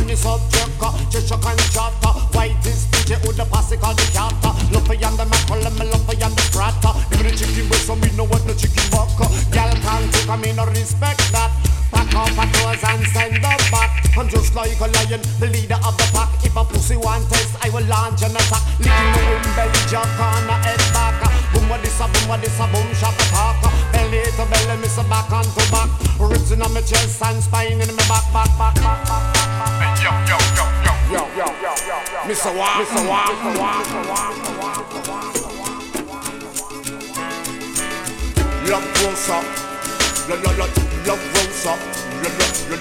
the subject. Cheshire can chatter. White is DJ with the posse called the catter. Love for yam the mackerel and me love for yam the strata. Give me the chicken breast so me know what the chicken buck. Girl can't take me no respect that. Pack up her toes and send her back. I'm just like a lion, the leader of the pack. If a pussy want test, I will launch an attack. Licking the wind belly jack on the head back. Boom a this a boom shot attack. Belly to belly, miss a back on to back. Ribs in on my chest and spine in my back. Yo. Mr. Wah. Love closer. Love closer.